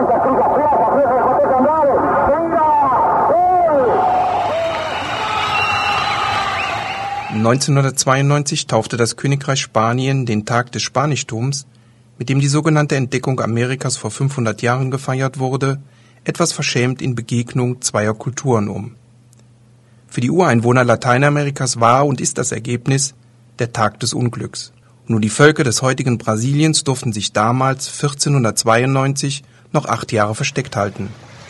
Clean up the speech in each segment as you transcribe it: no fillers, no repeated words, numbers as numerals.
...1992 taufte das Königreich Spanien den Tag des Spanichtums, mit dem die sogenannte Entdeckung Amerikas vor 500 Jahren gefeiert wurde, etwas verschämt in Begegnung zweier Kulturen um. Für die Ureinwohner Lateinamerikas war und ist das Ergebnis der Tag des Unglücks. Nur die Völker des heutigen Brasiliens durften sich damals, 1492, noch 8 Jahre versteckt halten.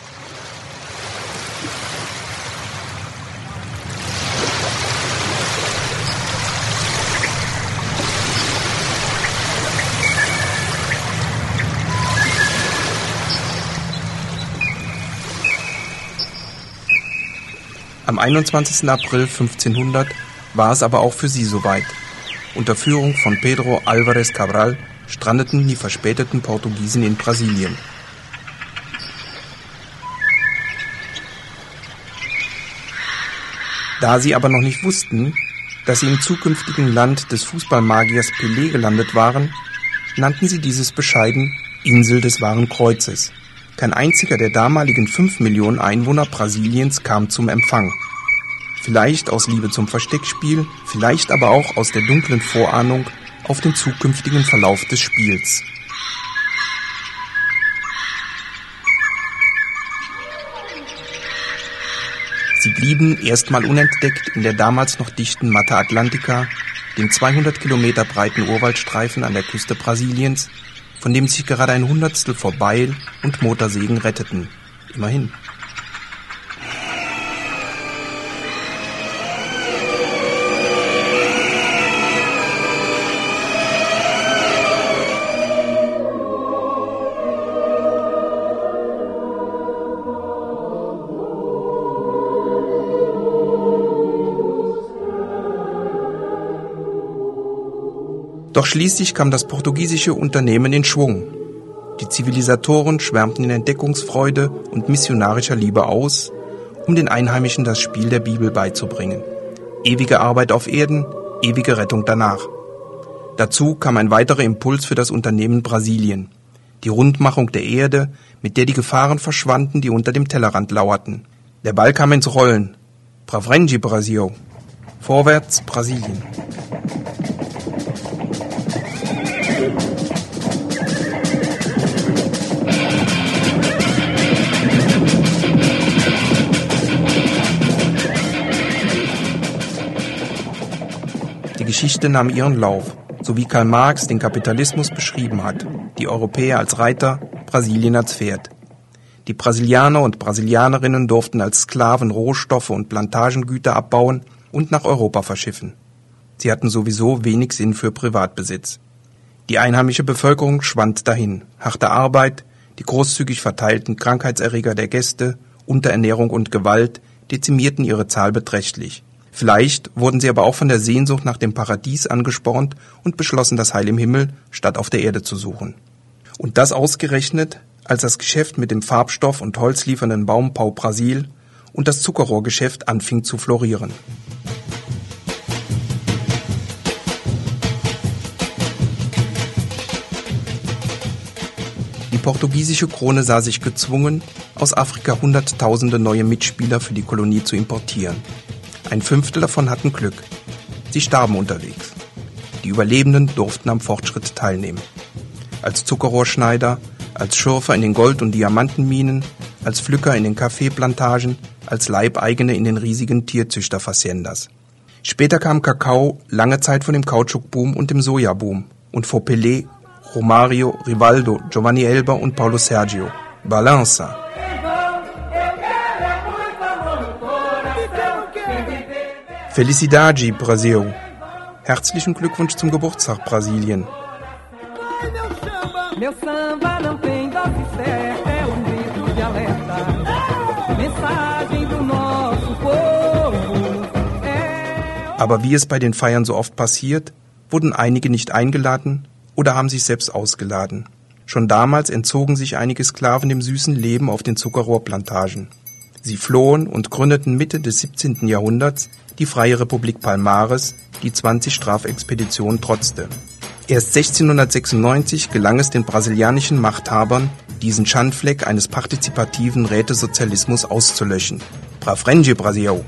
Am 21. April 1500 war es aber auch für sie soweit. Unter Führung von Pedro Álvares Cabral strandeten die verspäteten Portugiesen in Brasilien. Da sie aber noch nicht wussten, dass sie im zukünftigen Land des Fußballmagiers Pelé gelandet waren, nannten sie dieses bescheiden Insel des Wahren Kreuzes. Kein einziger der damaligen 5 Millionen Einwohner Brasiliens kam zum Empfang. Vielleicht aus Liebe zum Versteckspiel, vielleicht aber auch aus der dunklen Vorahnung auf den zukünftigen Verlauf des Spiels. Sie blieben erstmal unentdeckt in der damals noch dichten Mata Atlântica, dem 200 Kilometer breiten Urwaldstreifen an der Küste Brasiliens, von dem sich gerade ein Hundertstel vor Beil und Motorsägen retteten. Immerhin. Doch schließlich kam das portugiesische Unternehmen in Schwung. Die Zivilisatoren schwärmten in Entdeckungsfreude und missionarischer Liebe aus, um den Einheimischen das Spiel der Bibel beizubringen. Ewige Arbeit auf Erden, ewige Rettung danach. Dazu kam ein weiterer Impuls für das Unternehmen Brasilien. Die Rundmachung der Erde, mit der die Gefahren verschwanden, die unter dem Tellerrand lauerten. Der Ball kam ins Rollen. Pra frente, Brasil. Vorwärts, Brasilien. Die Geschichte nahm ihren Lauf, so wie Karl Marx den Kapitalismus beschrieben hat, die Europäer als Reiter, Brasilien als Pferd. Die Brasilianer und Brasilianerinnen durften als Sklaven Rohstoffe und Plantagengüter abbauen und nach Europa verschiffen. Sie hatten sowieso wenig Sinn für Privatbesitz. Die einheimische Bevölkerung schwand dahin. Harte Arbeit, die großzügig verteilten Krankheitserreger der Gäste, Unterernährung und Gewalt dezimierten ihre Zahl beträchtlich. Vielleicht wurden sie aber auch von der Sehnsucht nach dem Paradies angespornt und beschlossen, das Heil im Himmel statt auf der Erde zu suchen. Und das ausgerechnet, als das Geschäft mit dem Farbstoff und Holz liefernden Baum Pau-Brasil und das Zuckerrohrgeschäft anfing zu florieren. Die portugiesische Krone sah sich gezwungen, aus Afrika Hunderttausende neue Mitspieler für die Kolonie zu importieren. 1/5 davon hatten Glück. Sie starben unterwegs. Die Überlebenden durften am Fortschritt teilnehmen. Als Zuckerrohrschneider, als Schürfer in den Gold- und Diamantenminen, als Pflücker in den Kaffeeplantagen, als Leibeigene in den riesigen Tierzüchterhaciendas. Später kam Kakao lange Zeit von dem Kautschukboom und dem Sojaboom und vor Pelé, Romário, Rivaldo, Giovanni Elber und Paulo Sérgio. Balança. Felicidade, Brasil. Herzlichen Glückwunsch zum Geburtstag, Brasilien. Aber wie es bei den Feiern so oft passiert, wurden einige nicht eingeladen oder haben sich selbst ausgeladen. Schon damals entzogen sich einige Sklaven dem süßen Leben auf den Zuckerrohrplantagen. Sie flohen und gründeten Mitte des 17. Jahrhunderts die Freie Republik Palmares, die 20 Strafexpeditionen trotzte. Erst 1696 gelang es den brasilianischen Machthabern, diesen Schandfleck eines partizipativen Rätesozialismus auszulöschen. Pra frente, Brasil!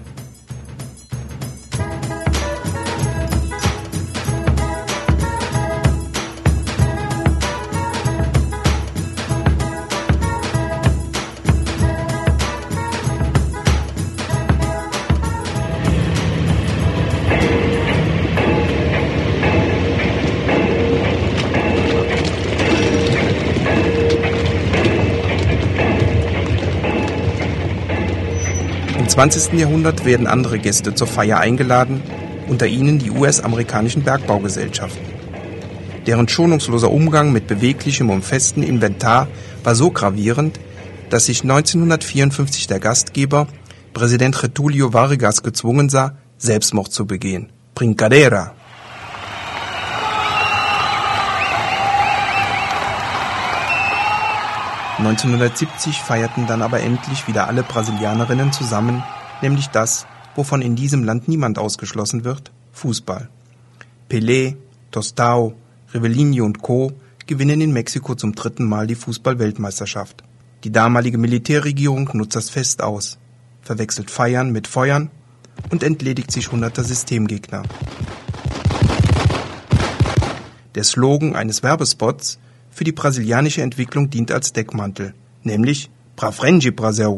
Im 20. Jahrhundert werden andere Gäste zur Feier eingeladen, unter ihnen die US-amerikanischen Bergbaugesellschaften. Deren schonungsloser Umgang mit beweglichem und festem Inventar war so gravierend, dass sich 1954 der Gastgeber, Präsident Getúlio Vargas, gezwungen sah, Selbstmord zu begehen. Brincadeira! (1970) feierten dann aber endlich wieder alle Brasilianerinnen zusammen, nämlich das, wovon in diesem Land niemand ausgeschlossen wird: Fußball. Pelé, Tostão, Rivellini und Co. gewinnen in Mexiko zum 3. Mal die Fußball-Weltmeisterschaft. Die damalige Militärregierung nutzt das Fest aus, verwechselt Feiern mit Feuern und entledigt sich hunderter Systemgegner. Der Slogan eines Werbespots für die brasilianische Entwicklung dient als Deckmantel, nämlich Pra frente, Brasil!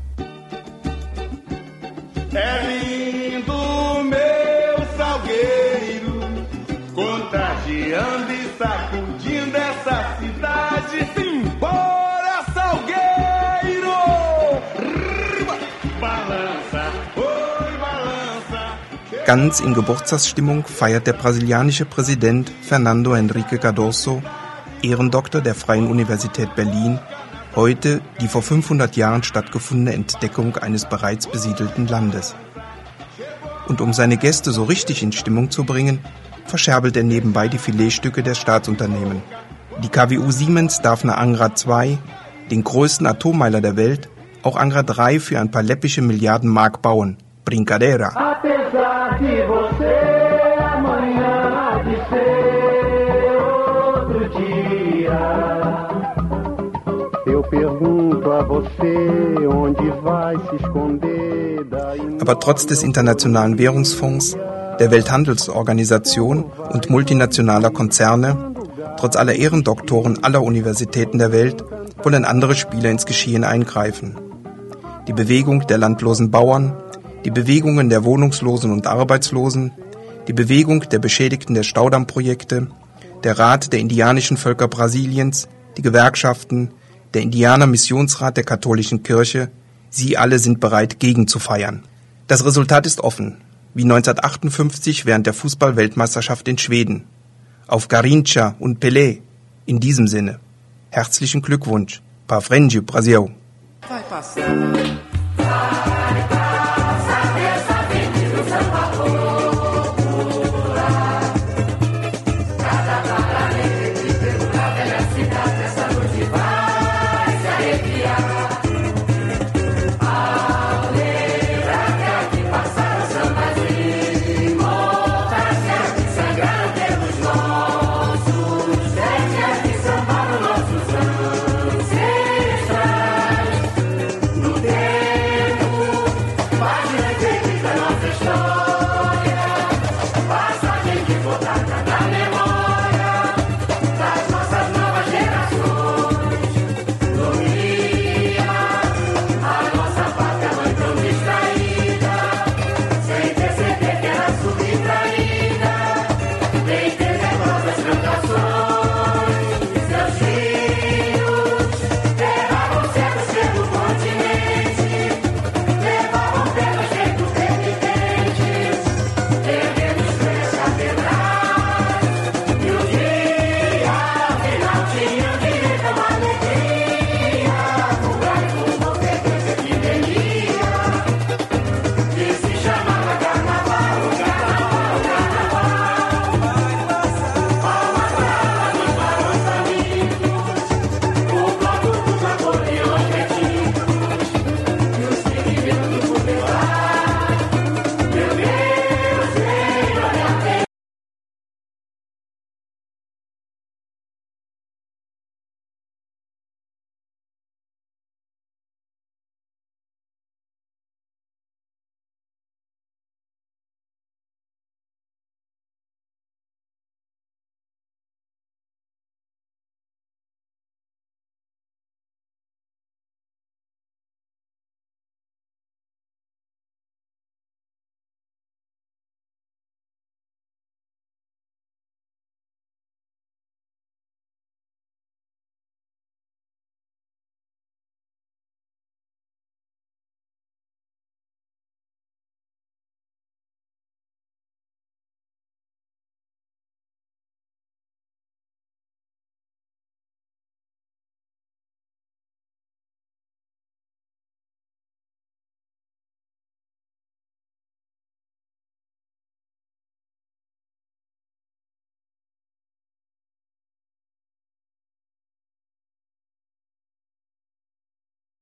Ganz in Geburtstagsstimmung feiert der brasilianische Präsident Fernando Henrique Cardoso, Ehrendoktor der Freien Universität Berlin, heute die vor 500 Jahren stattgefundene Entdeckung eines bereits besiedelten Landes. Und um seine Gäste so richtig in Stimmung zu bringen, verscherbelt er nebenbei die Filetstücke der Staatsunternehmen. Die KWU Siemens darf nach Angra 2, den größten Atommeiler der Welt, auch Angra 3 für ein paar läppische Milliarden Mark bauen. Brincadeira! Aber trotz des Internationalen Währungsfonds, der Welthandelsorganisation und multinationaler Konzerne, trotz aller Ehrendoktoren aller Universitäten der Welt, wollen andere Spieler ins Geschehen eingreifen. Die Bewegung der landlosen Bauern, die Bewegungen der Wohnungslosen und Arbeitslosen, die Bewegung der Beschädigten der Staudammprojekte, der Rat der indianischen Völker Brasiliens, die Gewerkschaften, der Indianer-Missionsrat der katholischen Kirche, sie alle sind bereit, gegen zu feiern. Das Resultat ist offen, wie 1958 während der Fußball-Weltmeisterschaft in Schweden. Auf Garrincha und Pelé. In diesem Sinne. Herzlichen Glückwunsch. Pra frente, Brasil! Vai passar.